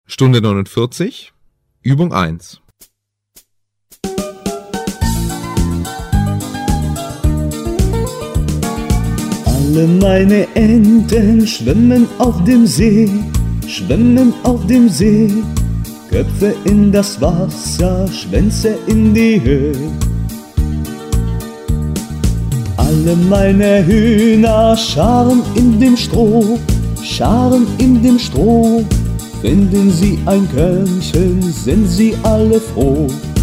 Stunde 49, Übung 1. Alle meine Enten schwimmen auf dem See, schwimmen auf dem See. Köpfe in das Wasser, Schwänze in die Höhe. Alle meine Hühner scharen in dem Stroh, scharen in dem Stroh. Finden sie ein Körnchen, sind sie alle froh.